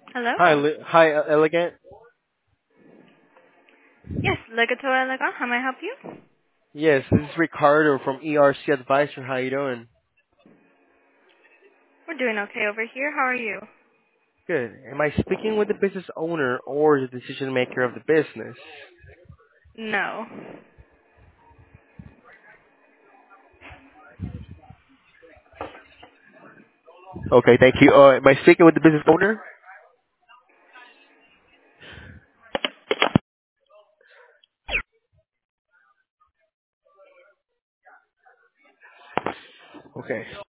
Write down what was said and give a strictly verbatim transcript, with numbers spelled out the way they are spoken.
Hello? Hi, Li- hi, uh, Elegant. Yes, Legato Elegant. How may I help you? Yes, this is Ricardo from E R C Advisor. How you doing? We're doing okay over here. How are you? Good. Am I speaking with the business owner or the decision maker of the business? No. Okay, thank you. Uh, am I speaking with the business owner? Okay.